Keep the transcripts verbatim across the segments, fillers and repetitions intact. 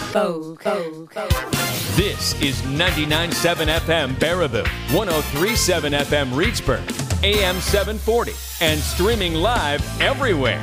This is ninety-nine point seven F M Baraboo, one oh three point seven F M Reedsburg, A M seven forty, and streaming live everywhere.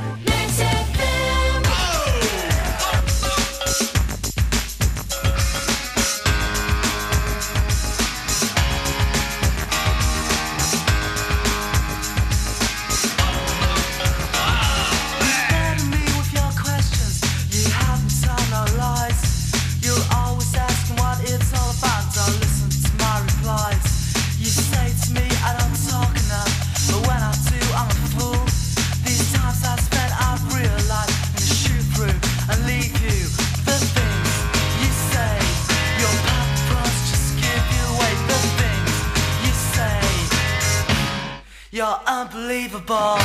You're unbelievable.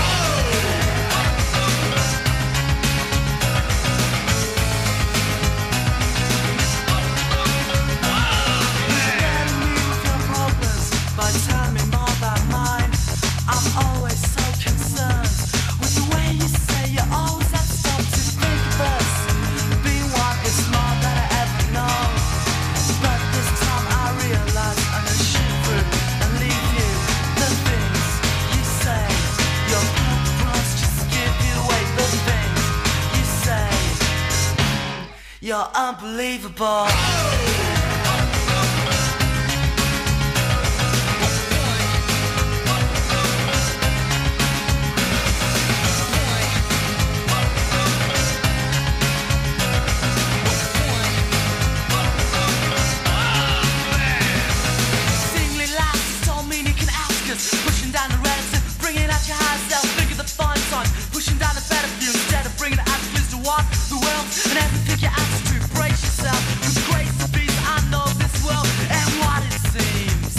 You're unbelievable. Singly last, so mean you can ask us. Pushing down the relative, bringing out your higher self. Think of the fun times, pushing down the better view instead of bringing it out to what the world and everything you ask to brace yourself. With grace and peace, I know this world and what it seems.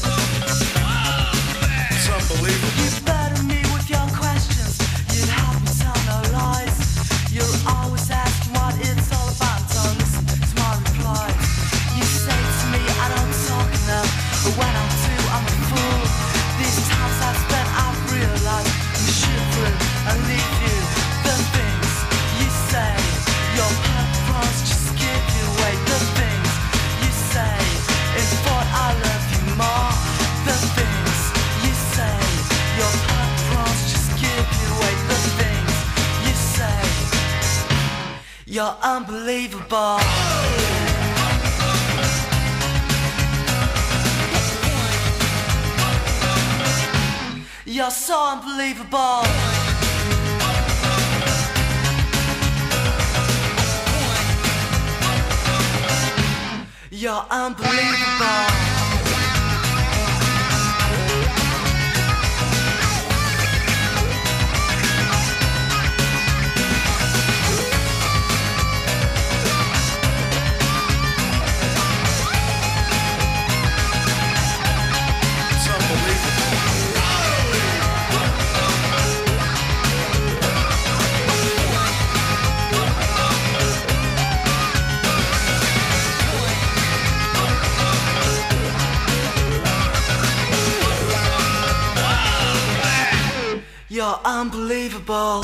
It's unbelievable. You burden me with your questions. You help me tell no lies. You're always asking what it's all about. Don't listen to my replies. You say to me I don't talk enough, but when I do, I'm a fool. These times I've spent, I've realized I'm shoot through and leave you. The things you say, your purpose just give you away. The things you say is what I love you more. The things you say, your purpose just give you away. The things you say, you're unbelievable. You're so unbelievable. You're unbelievable. You're unbelievable.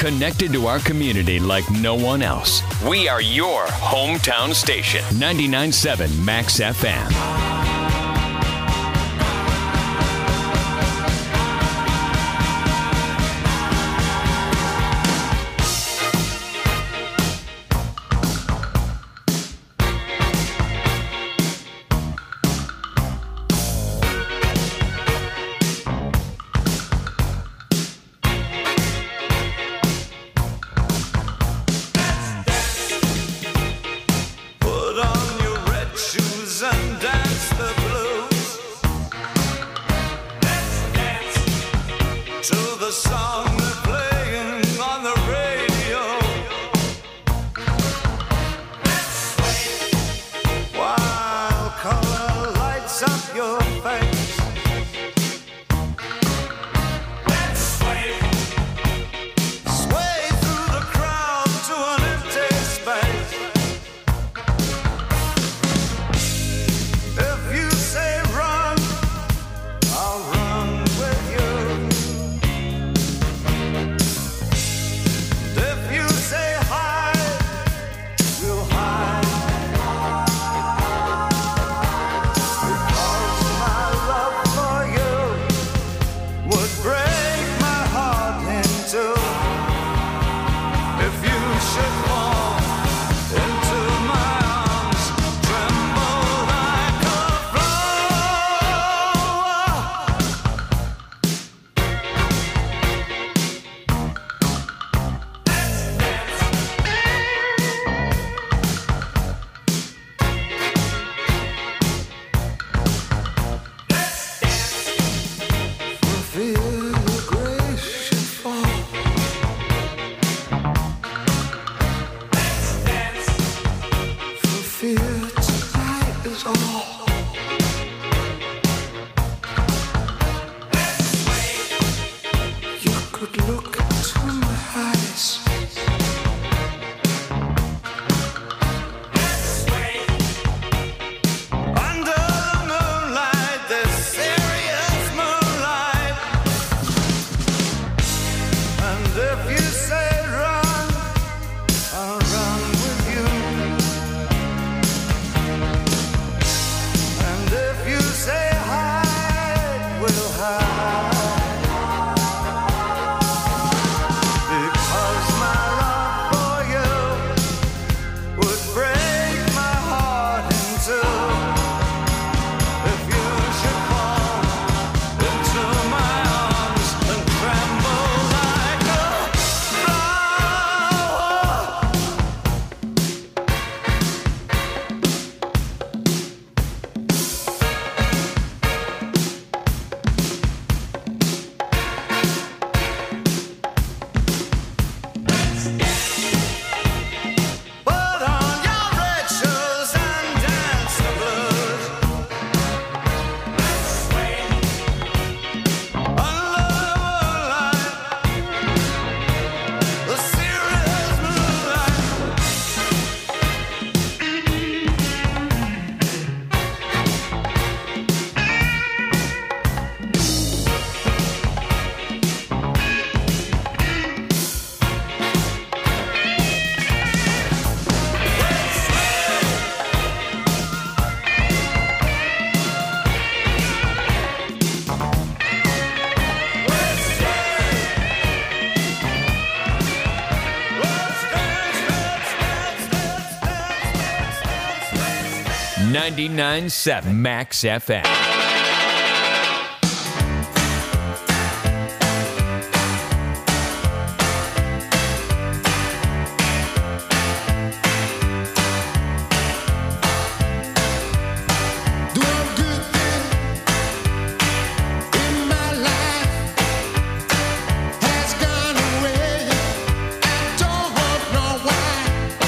connected to our community like no one else. We are your hometown station. ninety-nine point seven Max F M. ninety-nine point seven Max F M.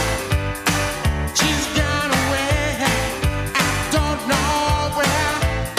She's gone away. I don't know where.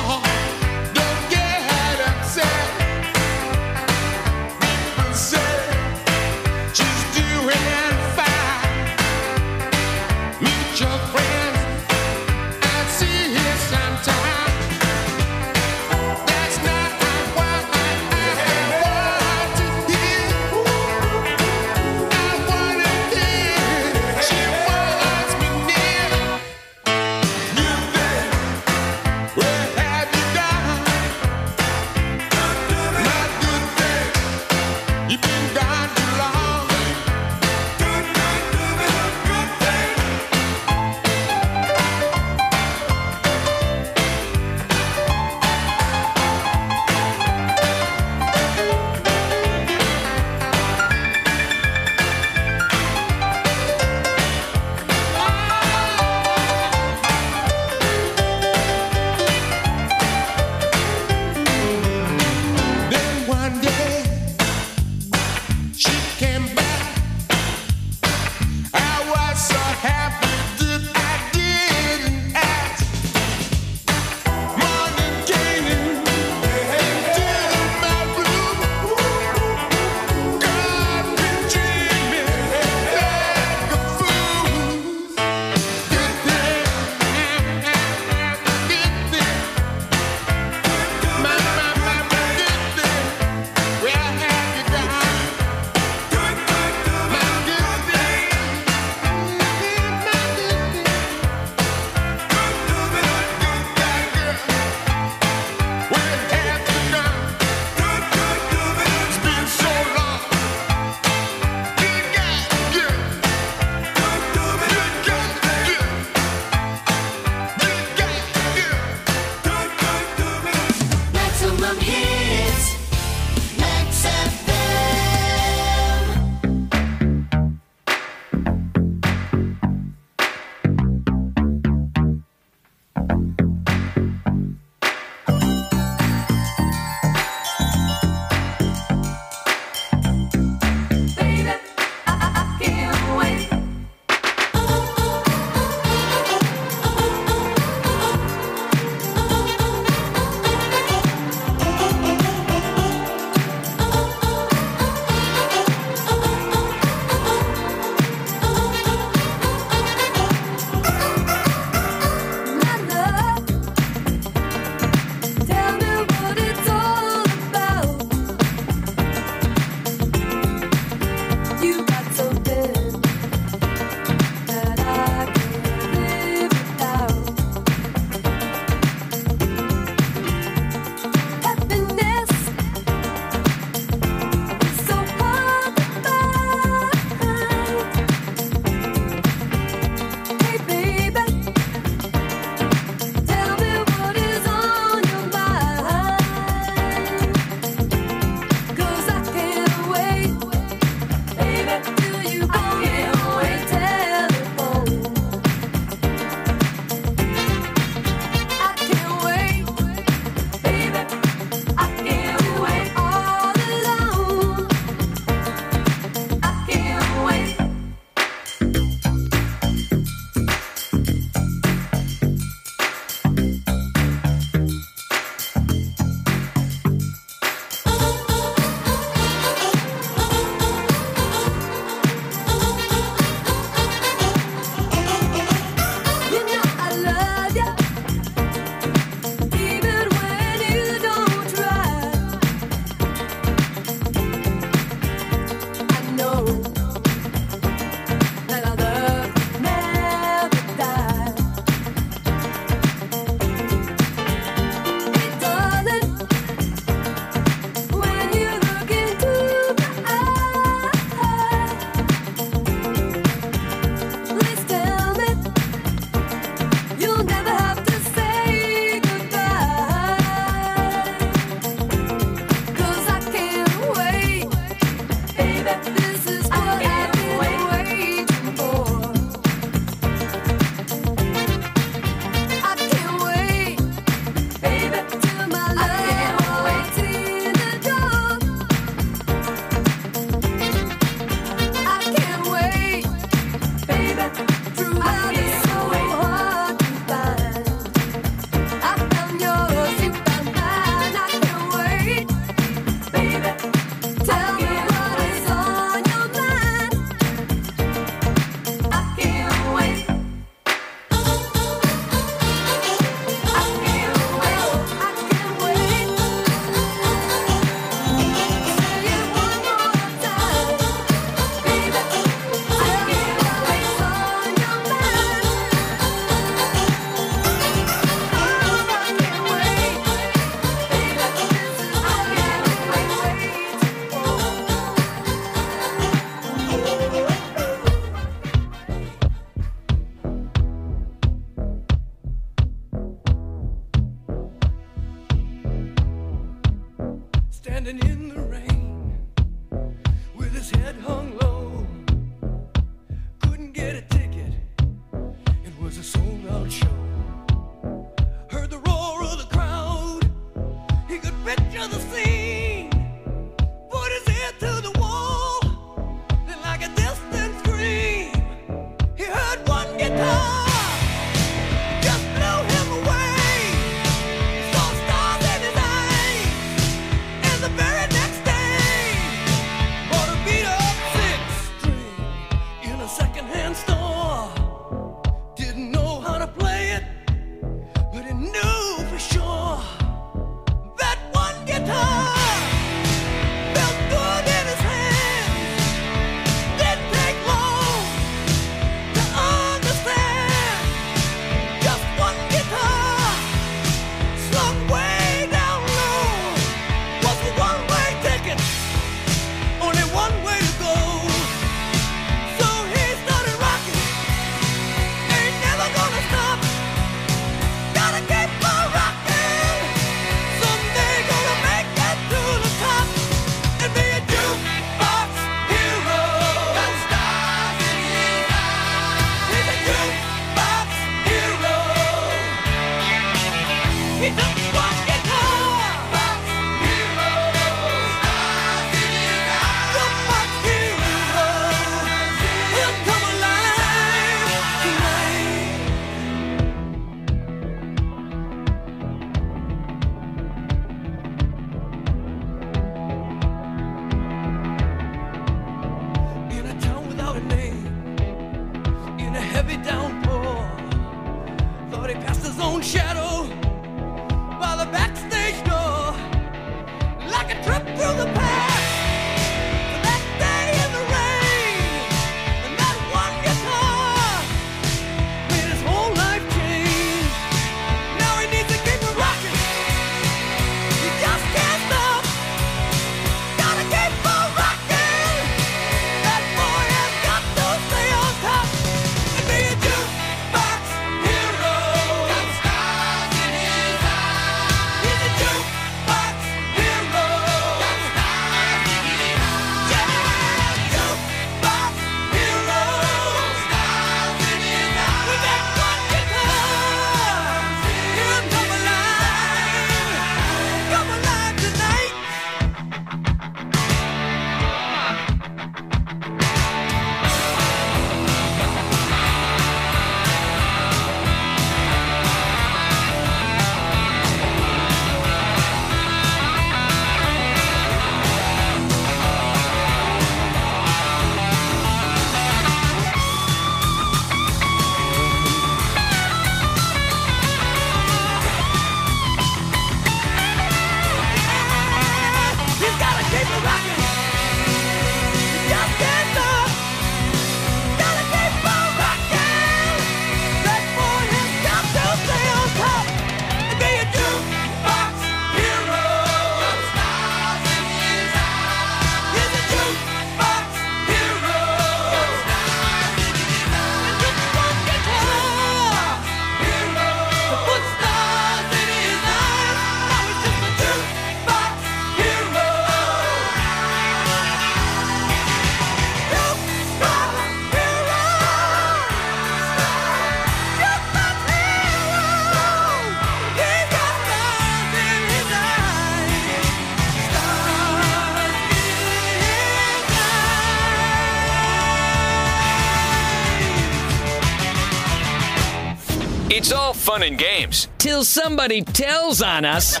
It's all fun and games. Till somebody tells on us.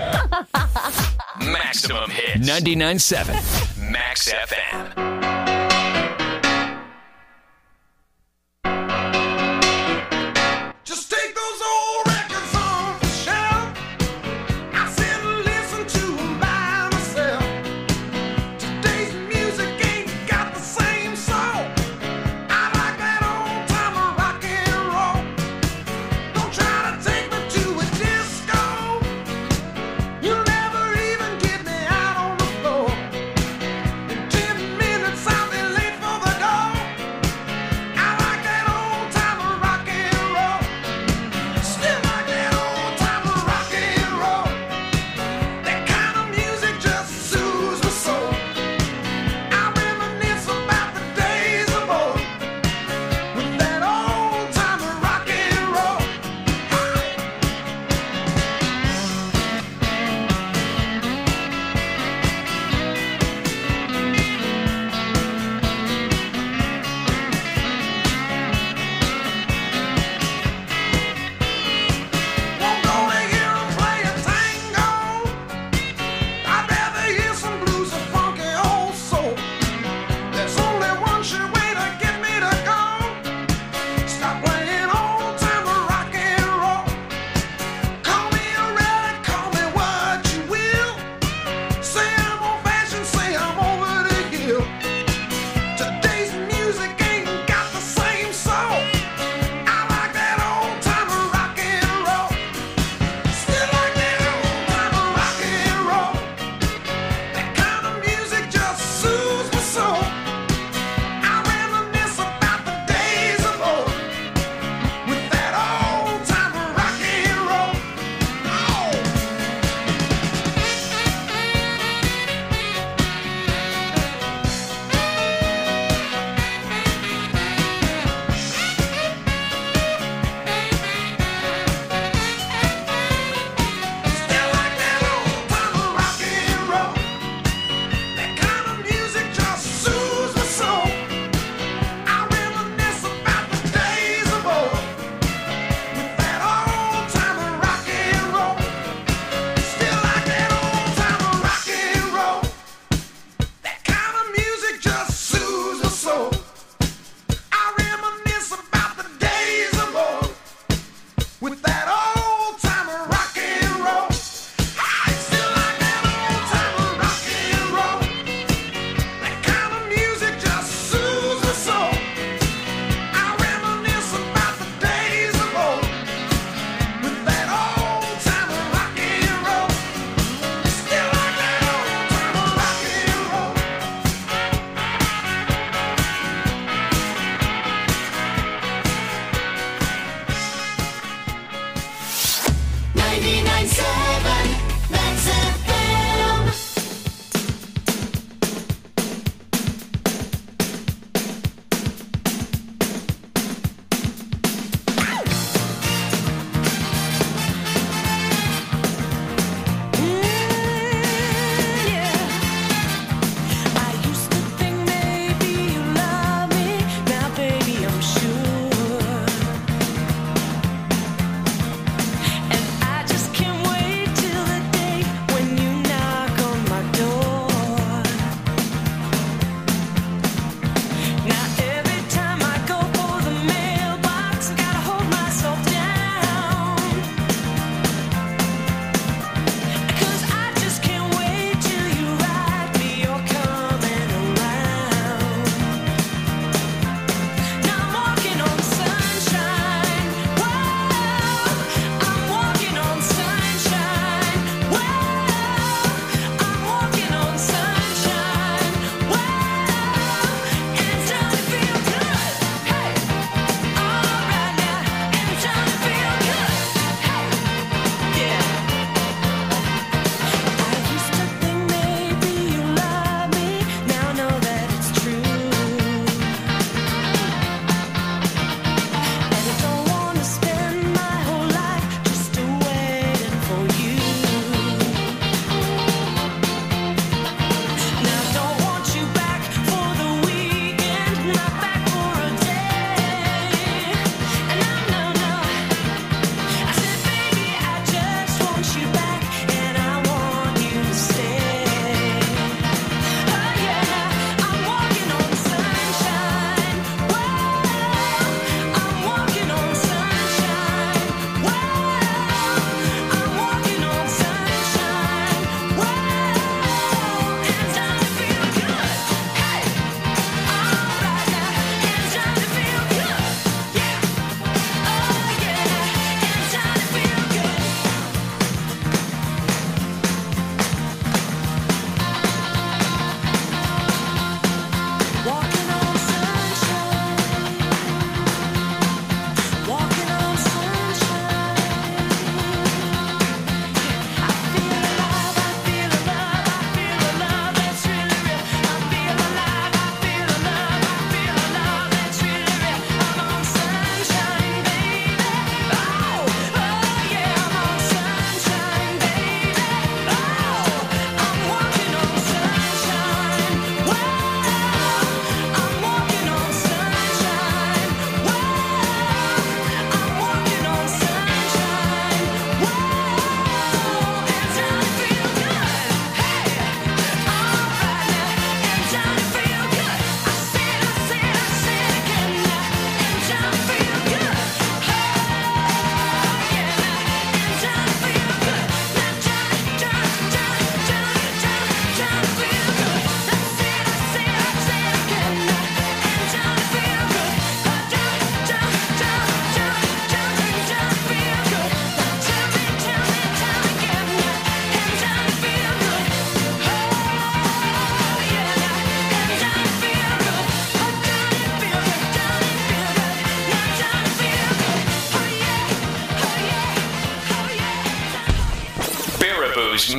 Maximum Hits. ninety-nine point seven Max F M. Minutes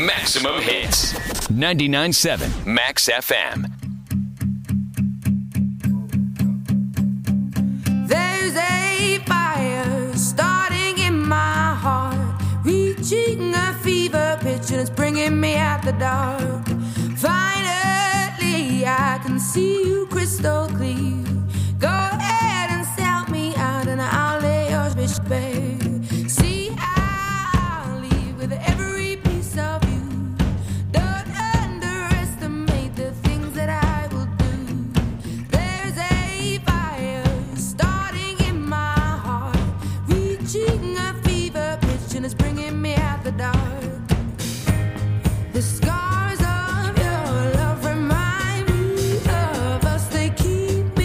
maximum hits. ninety-nine point seven Max F M. There's a fire starting in my heart, reaching a fever pitch and it's bringing me out the dark. Finally, I can see you crystal clear. Go ahead and sell me out and I'll lay your bitch bare. See, I'll leave with every piece of you. Don't underestimate the things that I will do. There's a fire starting in my heart, reaching a fever pitch and it's bringing me out the dark. The scars of your love remind me of us. They keep me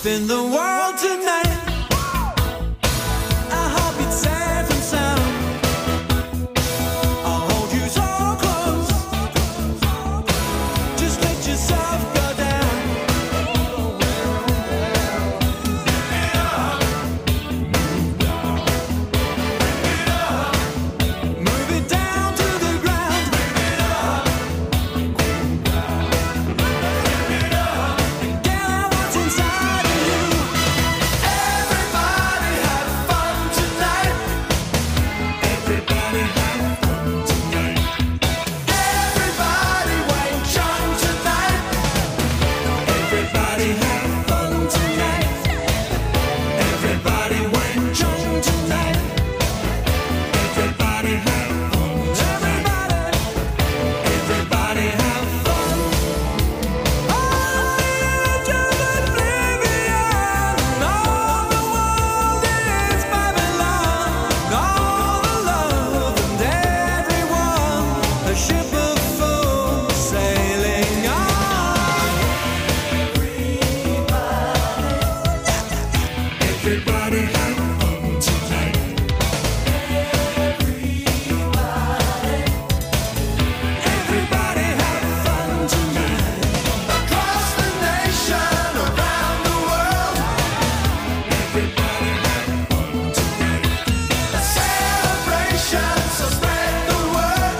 spin the world tonight. I hope it's safe and sound. I'll hold you so close. Just let yourself go down. Move it down to the ground. Get out what's inside of you. Everybody have fun tonight. Everybody have fun tonight. Everybody Wayne Chung tonight. Everybody have fun tonight. Everybody Wayne Chung tonight. Everybody have fun tonight. Everybody have fun. All the edge of oblivion. All the world is Babylon. All the love and everyone. A ship of fools sailing on. Everybody have fun tonight. Everybody have fun tonight. Across the nation, around the world. Everybody have fun tonight. A celebration, so spread the word.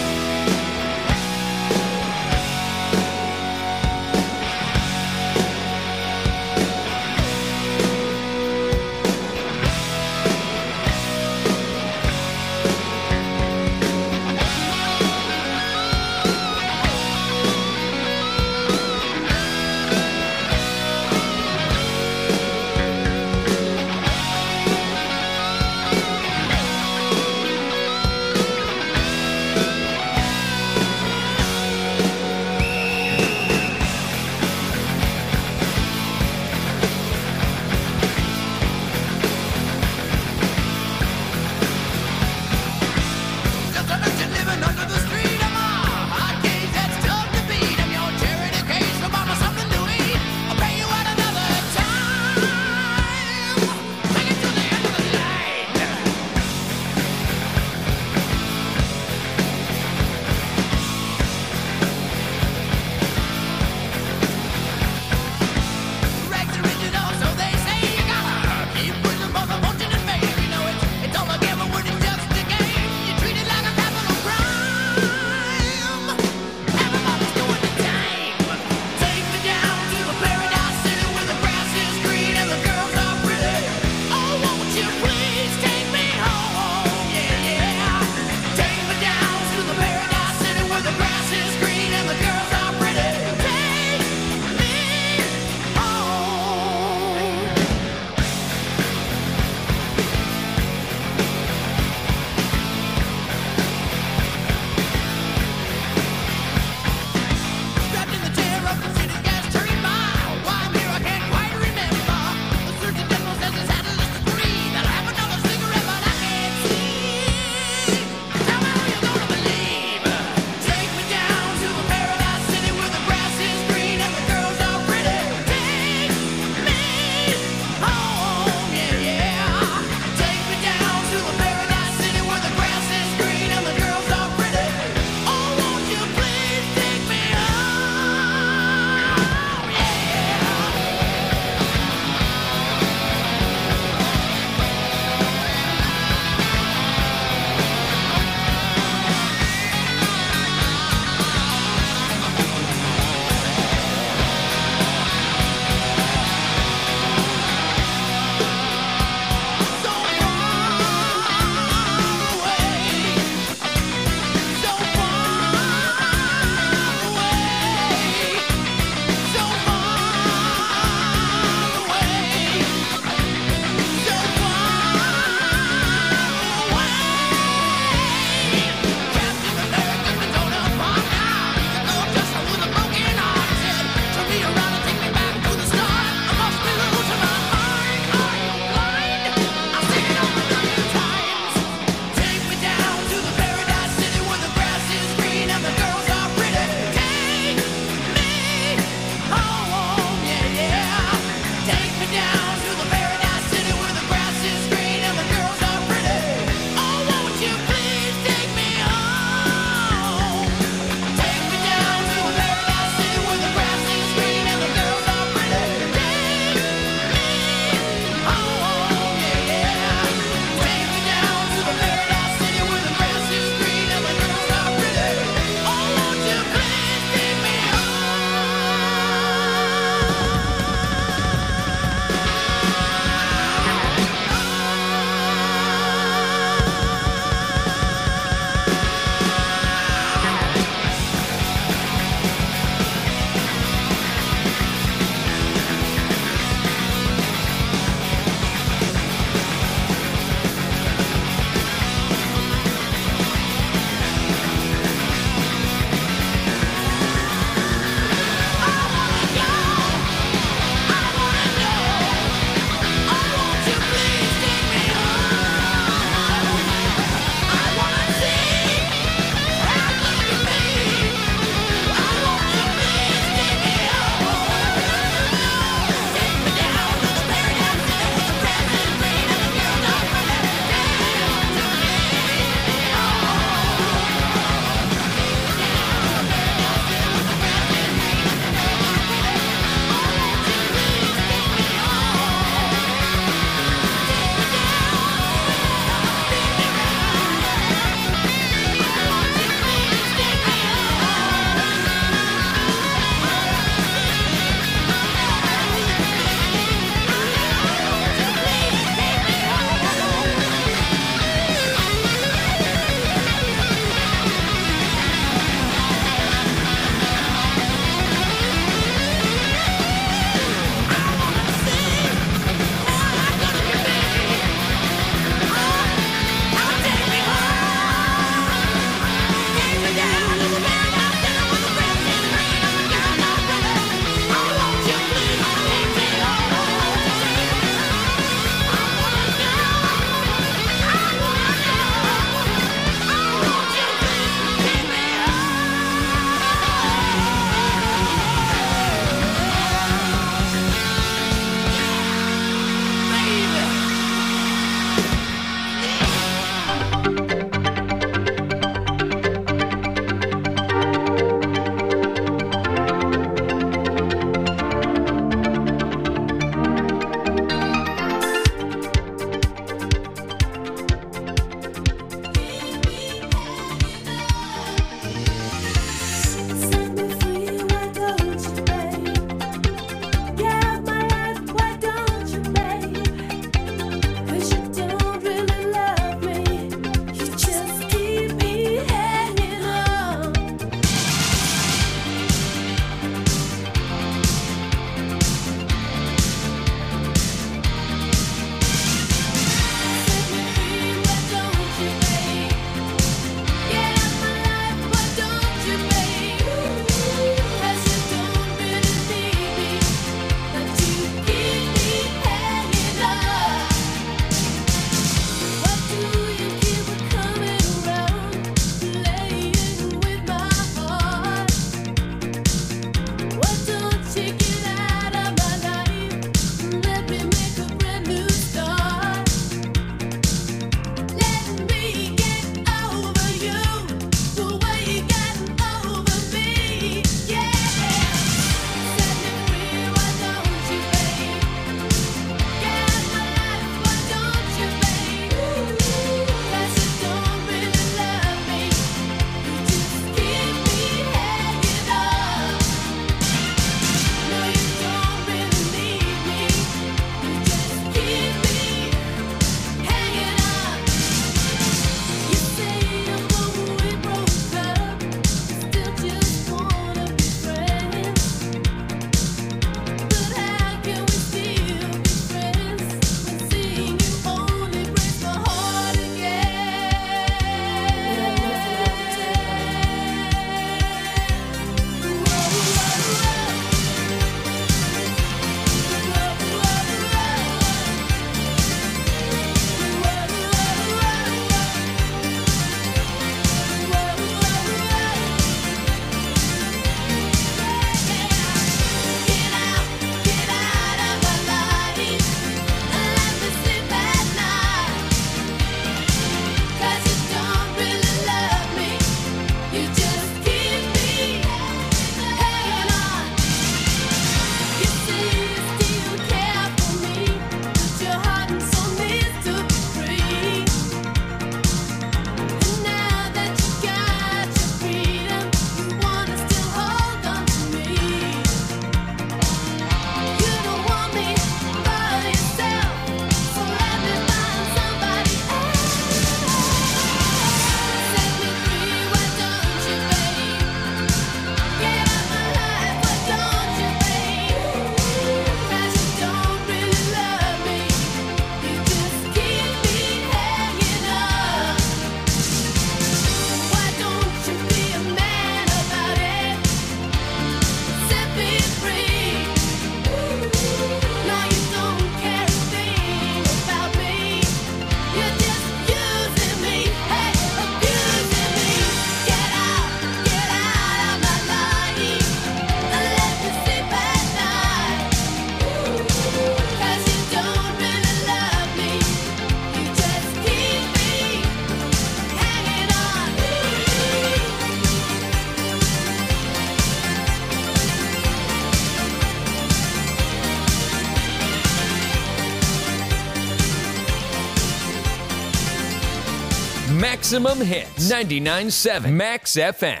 maximum hits. ninety-nine point seven Max F M.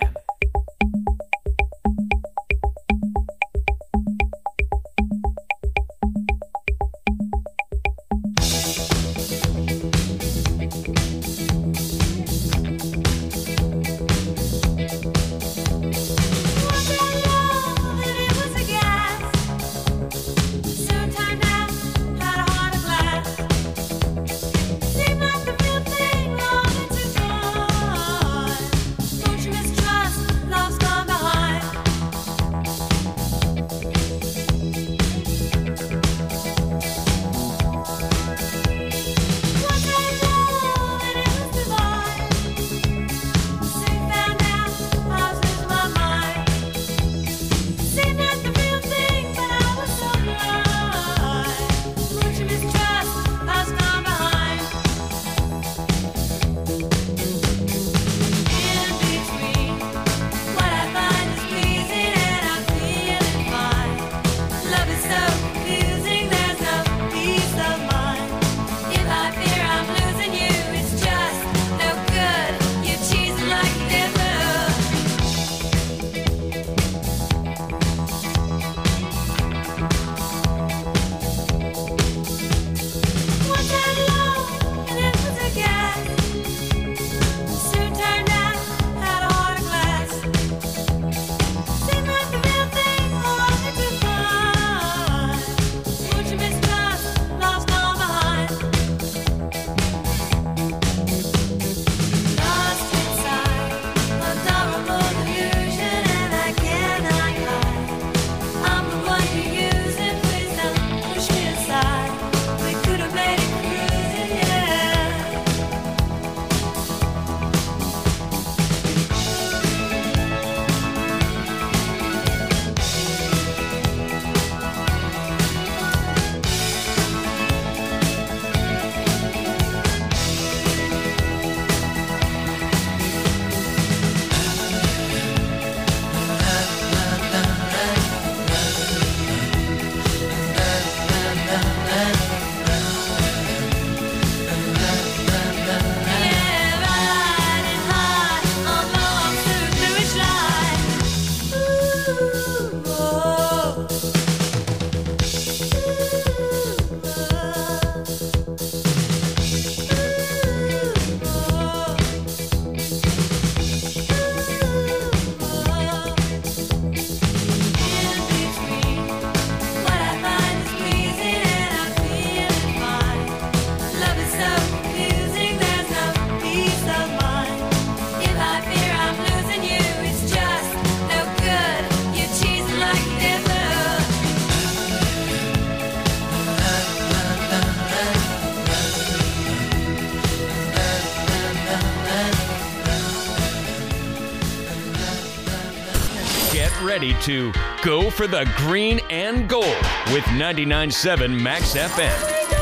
Ready to go for the green and gold with ninety-nine point seven Max F M.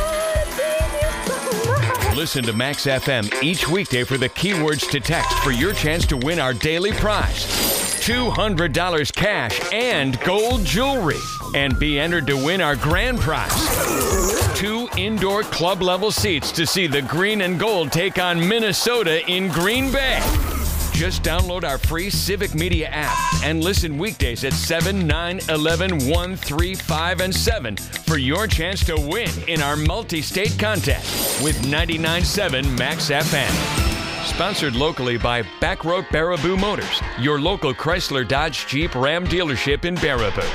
Listen to Max F M each weekday for the keywords to text for your chance to win our daily prize. two hundred dollars cash and gold jewelry. And be entered to win our grand prize. Two indoor club level seats to see the green and gold take on Minnesota in Green Bay. Just download our free Civic Media app and listen weekdays at seven, nine, eleven, one, three, five, and seven for your chance to win in our multi-state contest with ninety-nine point seven Max F M. Sponsored locally by Backroad Baraboo Motors, your local Chrysler Dodge Jeep Ram dealership in Baraboo.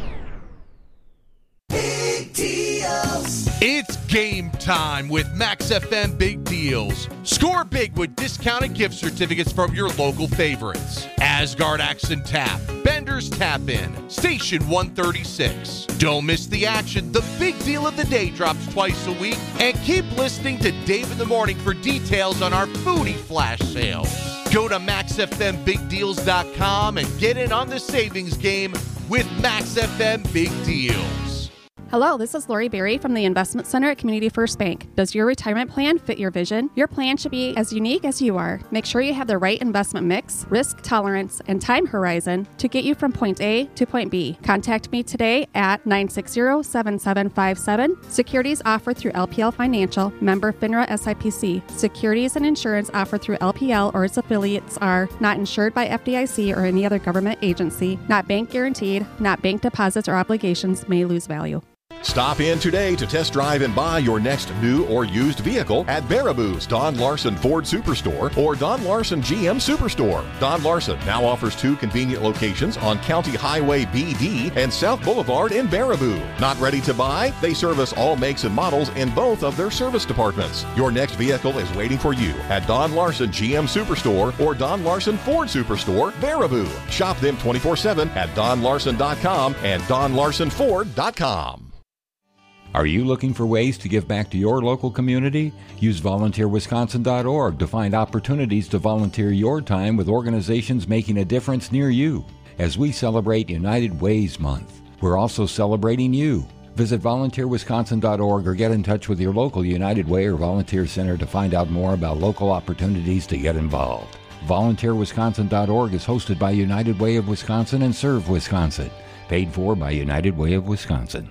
Big deals. It's game time with Max F M Big Deals. Score big with discounted gift certificates from your local favorites. Asgard Axe and Tap, Bender's Tap In, Station one thirty-six. Don't miss the action. The big deal of the day drops twice a week. And keep listening to Dave in the Morning for details on our foodie flash sales. Go to max f m big deals dot com and get in on the savings game with Max F M Big Deals. Hello, this is Lori Berry from the Investment Center at Community First Bank. Does your retirement plan fit your vision? Your plan should be as unique as you are. Make sure you have the right investment mix, risk tolerance, and time horizon to get you from point A to point B. Contact me today at nine six zero, seven seven five seven. Securities offered through L P L Financial, member FINRA S I P C. Securities and insurance offered through L P L or its affiliates are not insured by F D I C or any other government agency, not bank guaranteed, not bank deposits or obligations, may lose value. Stop in today to test drive and buy your next new or used vehicle at Baraboo's Don Larson Ford Superstore or Don Larson G M Superstore. Don Larson now offers two convenient locations on County Highway B D and South Boulevard in Baraboo. Not ready to buy? They service all makes and models in both of their service departments. Your next vehicle is waiting for you at Don Larson G M Superstore or Don Larson Ford Superstore, Baraboo. Shop them twenty-four seven at don larson dot com and don larson ford dot com. Are you looking for ways to give back to your local community? Use volunteer wisconsin dot org to find opportunities to volunteer your time with organizations making a difference near you. As we celebrate United Ways Month, we're also celebrating you. Visit volunteer wisconsin dot org or get in touch with your local United Way or Volunteer Center to find out more about local opportunities to get involved. volunteer wisconsin dot org is hosted by United Way of Wisconsin and Serve Wisconsin. Paid for by United Way of Wisconsin.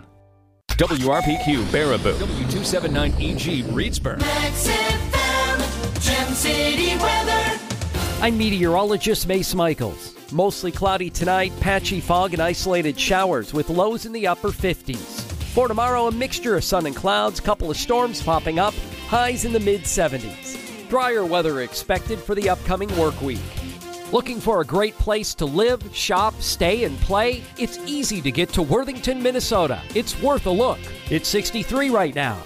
W R P Q Baraboo, W two seventy-nine E G Reedsburg. Max F M, Gem City weather. I'm meteorologist Mace Michaels. Mostly cloudy tonight, patchy fog and isolated showers with lows in the upper fifties. For tomorrow, a mixture of sun and clouds, couple of storms popping up, highs in the mid seventies. Drier weather expected for the upcoming work week. Looking for a great place to live, shop, stay, and play? It's easy to get to Worthington, Minnesota. It's worth a look. It's sixty-three right now.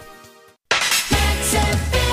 Max F M.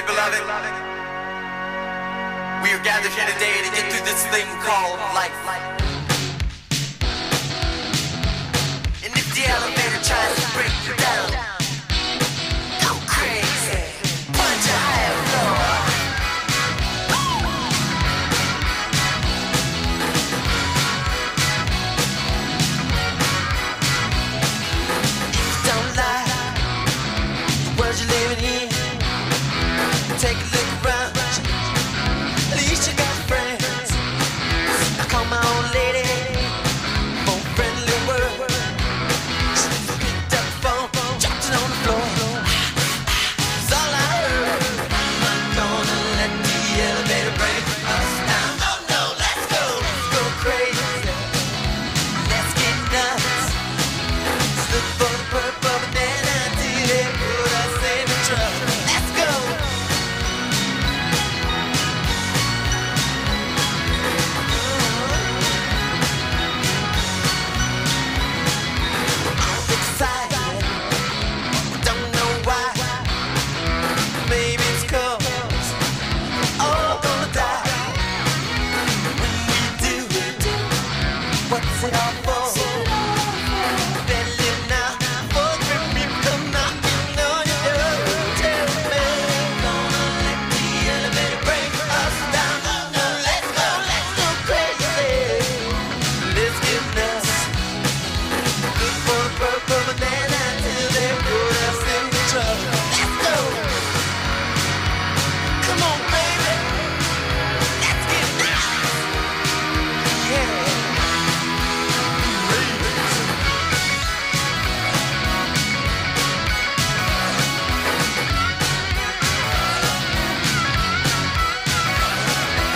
Dearly beloved, we are gathered here today to get through this thing called life. And if the elevator tries to break you down, go crazy, punch a higher floor. If you don't like the world you're living in, take a look